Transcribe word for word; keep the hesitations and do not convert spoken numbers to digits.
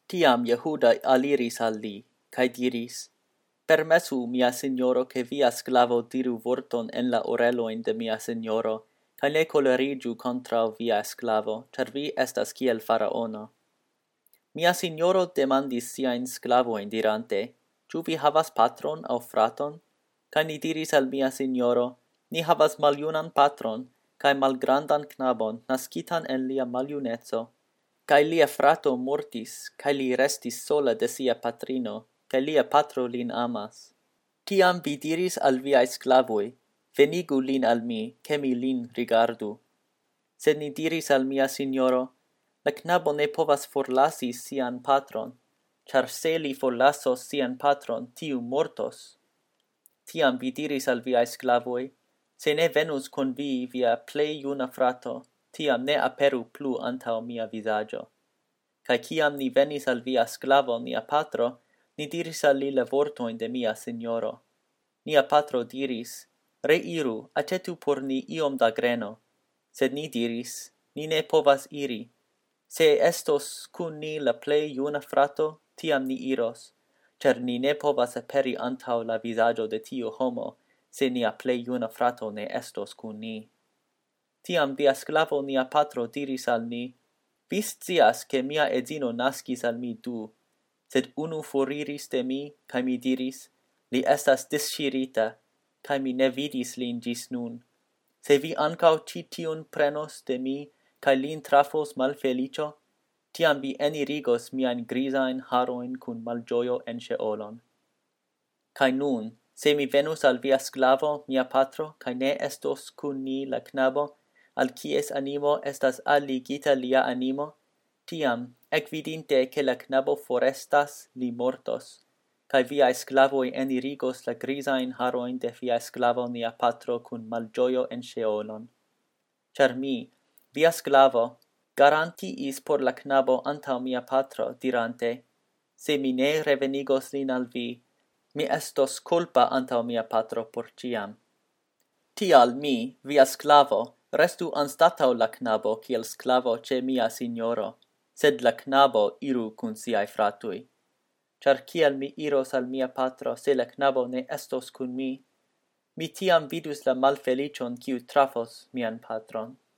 Tiam Jehuda aliris al li, cae diris, Permesu, mia signoro, che via sclavo diru vorton en la oreloin de mia signoro, cae ne colerigiu contra via sclavo, char vi estas kiel faraono. Mia signoro demandis siain sclavoin dirante, Ciu vi havas patron au fraton? Cae ni diris al mia signoro, Ni havas maljunan patron, cae malgrandan knabon, nascitan en lia maljunezo. Cae lia frato mortis, cae li restis sola de sia patrino, cae lia patro lin amas. Tiam vi diris al viae sclavoi, Venigu lin al mi, che mi lin rigardu. Sed ni diris al mia signoro, La knabo ne povas forlasi sian patron, char se li forlasos sian patron, tiu mortos. Tiam vi diris al viae sclavoi, Se ne venus con vi via plei juna frato, tiam ne aperu plu antao mia visaggio. Cae ciam ni venis al via sclavo nia patro, ni diris al li le vortoin de mia signoro. Nia patro diris, Reiru, acetu por ni iom da greno. Sed ni diris, Ni ne povas iri. Se estos cun ni la plei juna frato, tiam ni iros, cer ni ne povas aperi antau la visaggio de tiu homo, se nia plei juna frato ne estos cun ni. Tiam via sclavo nia patro diris al ni, Vi scias che mia edzino nascis al mi du, sed unu foriris de mi, cae mi diris, Li estas discirita, cae mi ne vidis lin gis nun. Se vi ancau citiun prenos de mi, cae lin trafos malfelicio, tiam vi enirigos mian grisain haroin cun malgioio en Sheolon. Cae nun, se mi venus al via sclavo, mia patro, cae ne estos cun ni la knabo, al cies animo estas alligita lia animo, tiam, ec vidinte che la knabo forestas, li mortos, cae viae sclavoi enirigos la grisain haroin de via sclavo nia patro cun malgioio en Sheolon. Char mi, via sclavo, garantiis por la knabo antau mia patro, dirante, Se mi ne revenigos lin al vi, mi estos culpa antau mia patro por ciam. Tial mi, via sclavo, restu anstatau la knabo kiel sclavo ce mia signoro, sed la knabo iru cun siae fratui. Char kiel mi iros al mia patro, se la knabo ne estos cun mi, mi tiam vidus la malfelicion kiu trafos mian patron.